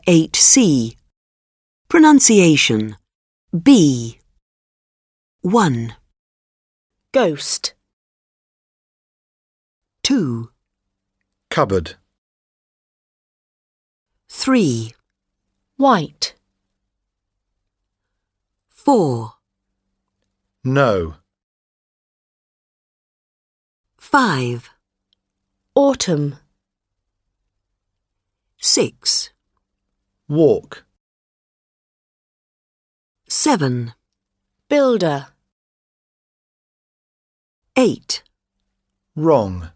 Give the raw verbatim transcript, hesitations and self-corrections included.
eight C. Pronunciation. B. one. Ghost. two. Cupboard. three. White. four. No. five. Autumn. six. Walk. seven. Builder. eight. Wrong.